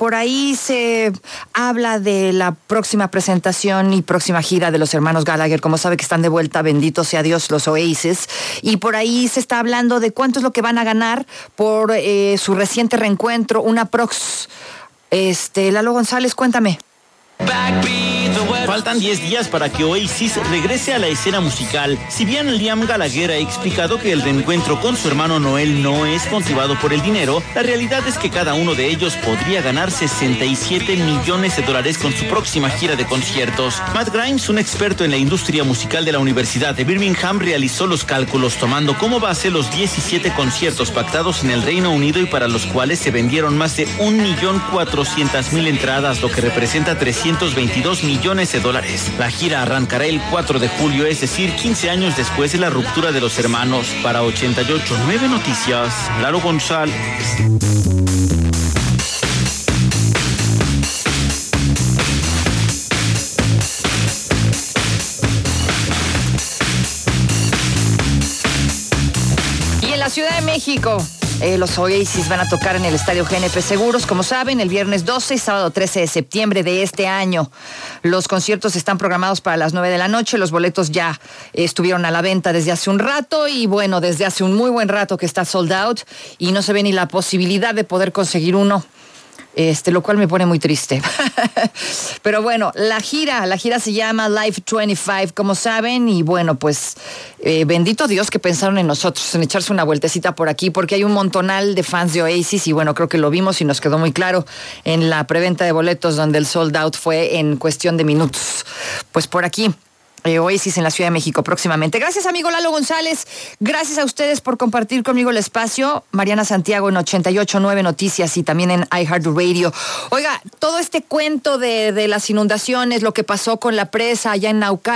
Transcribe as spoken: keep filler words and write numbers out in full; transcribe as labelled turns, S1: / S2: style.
S1: por ahí se habla de la próxima presentación y próxima gira de los hermanos Gallagher. Como sabe que están de vuelta, bendito sea Dios, los Oasis. Y por ahí se está hablando de cuánto es lo que van a ganar por eh, su reciente reencuentro, una prox. Este, Lalo González, cuéntame.
S2: Faltan diez días para que Oasis regrese a la escena musical. Si bien Liam Gallagher ha explicado que el reencuentro con su hermano Noel no es motivado por el dinero, la realidad es que cada uno de ellos podría ganar sesenta y siete millones de dólares con su próxima gira de conciertos. Matt Grimes, un experto en la industria musical de la Universidad de Birmingham, realizó los cálculos tomando como base los diecisiete conciertos pactados en el Reino Unido y para los cuales se vendieron más de un millón cuatrocientas mil entradas, lo que representa trescientos veintidós millones de dólares. La gira arrancará el cuatro de julio, es decir, quince años después de la ruptura de los hermanos. Para ochenta y ocho punto nueve Noticias, Lalo González.
S1: Y en la Ciudad de México, Eh, los Oasis van a tocar en el Estadio G N P Seguros, como saben, el viernes doce y sábado trece de septiembre de este año. Los conciertos están programados para las nueve de la noche. Los boletos ya estuvieron a la venta desde hace un rato y bueno, desde hace un muy buen rato que está sold out y no se ve ni la posibilidad de poder conseguir uno. Este, lo cual me pone muy triste. Pero bueno, la gira, la gira se llama Live veinticinco, como saben, y bueno, pues eh, bendito Dios que pensaron en nosotros, en echarse una vueltecita por aquí, porque hay un montonal de fans de Oasis, y bueno, creo que lo vimos y nos quedó muy claro en la preventa de boletos, donde el sold out fue en cuestión de minutos. Pues por aquí, Eh, Oasis en la Ciudad de México próximamente. Gracias, amigo Lalo González. Gracias a ustedes por compartir conmigo el espacio. Mariana Santiago en ochenta y ocho punto nueve Noticias y también en iHeartRadio. Oiga, todo este cuento de, de las inundaciones, lo que pasó con la presa allá en Naucalpan,